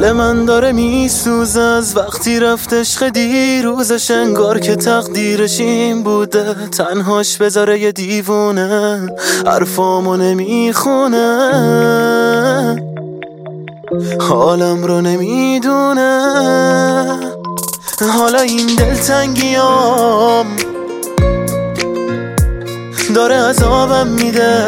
دل من داره میسوزه از وقتی رفت عشق دیروزش، انگار که تقدیرش این بوده تنهاش بذاره یه دیوونه حرفامو نمیخونه، حالم رو نمیدونه. حالا این دلتنگیام داره عذابم میده،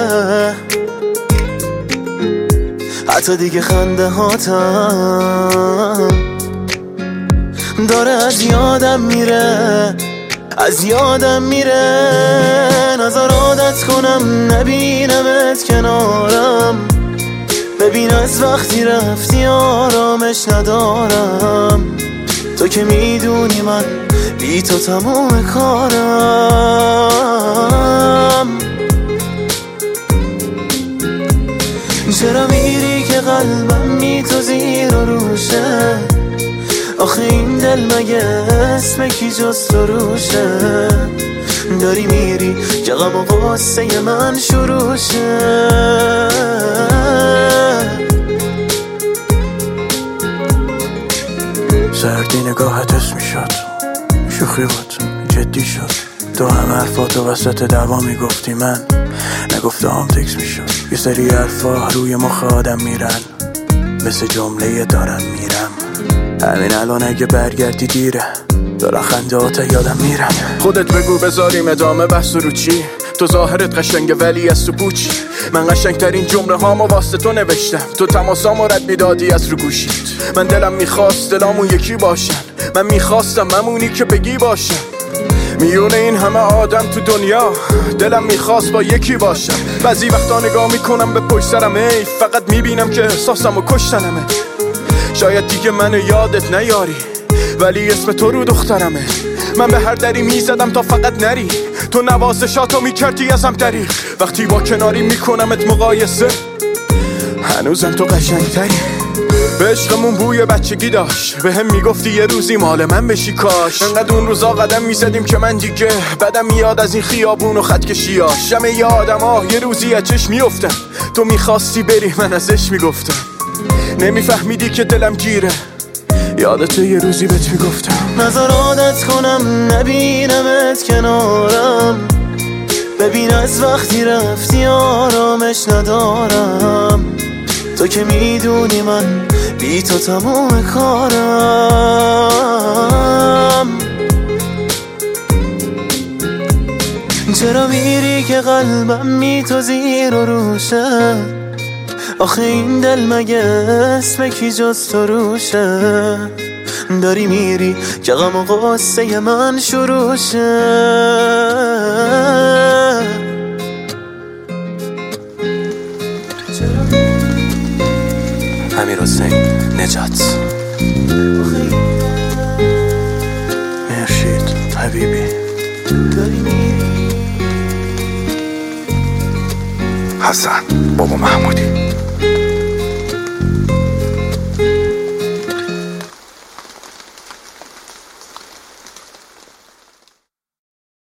حتی دیگه خنده هاتم داره از یادم میره، از یادم میره. نظر عادت کنم نبینمت کنارم، ببین از وقتی رفتی آرامش ندارم. تو که میدونی من بی تو تموم کارم. چرا میری که قلبم میتوزی زیر و روشه؟ آخه این دل مگه اسم کی جز تو روشه؟ داری میری که غم و غصه من شروع شه. سردی نگاهت اسم میشد، شوخی بود جدی شد، تو هم حرفاتو وسط دعوا میگفتی، من نگفتم تکس میشد. یه سری حرفا روی مخ آدم میرن مثل جمله دارم میرم. همین الان اگه برگردی دیره، دارن خندهات یادم میرن. خودت بگو بذاریم ادامه بحث رو چی؟ تو ظاهرت قشنگه ولی از تو پوچی. من قشنگترین جمله هامو واسه تو نوشتم، تو تماسامو رد میدادی از رو گوشیت. من دلم میخواست دلامون یکی باشن، من میخواستم ممونی که بگی باشم. میونه این همه آدم تو دنیا دلم میخواست با یکی باشم. بعضی وقتا نگاه میکنم به پشت سرم، ای فقط میبینم که احساسمو کشتنمه. شاید دیگه منو یادت نیاری ولی اسم تو رو دخترمه. من به هر دری میزدم تا فقط نری، تو نوازشاتو میکردی ازم دریغ. وقتی با کناری میکنمت مقایسه، هنوزم تو قشنگتری. به عشقمون بوی بچگی داشت، به هم میگفتی یه روزی مال من بشی کاش. انقدر اون روزا قدم میزدیم که من دیگه بدم میاد از این خیابون و خط کشیاش. شمه یه آدم ها یه روزی از چشم میافتن، تو میخواستی بری من ازش میگفتم. نمیفهمیدی که دلم گیره، یادت یه روزی بهت میگفتم. نظر عادت کنم نبینمت کنارم، ببین از وقتی رفتی آرامش ندارم. تو که میدونی من بی تو تموم کارم. چرا میری که قلبم میتوزی زیر و روشه؟ آخه این دل مگه اسم کی جز تو روشه؟ داری میری که غم و غصه من شروع شه. امیرحسین نجات. مرشید حبیبی. حسن بابا محمودی.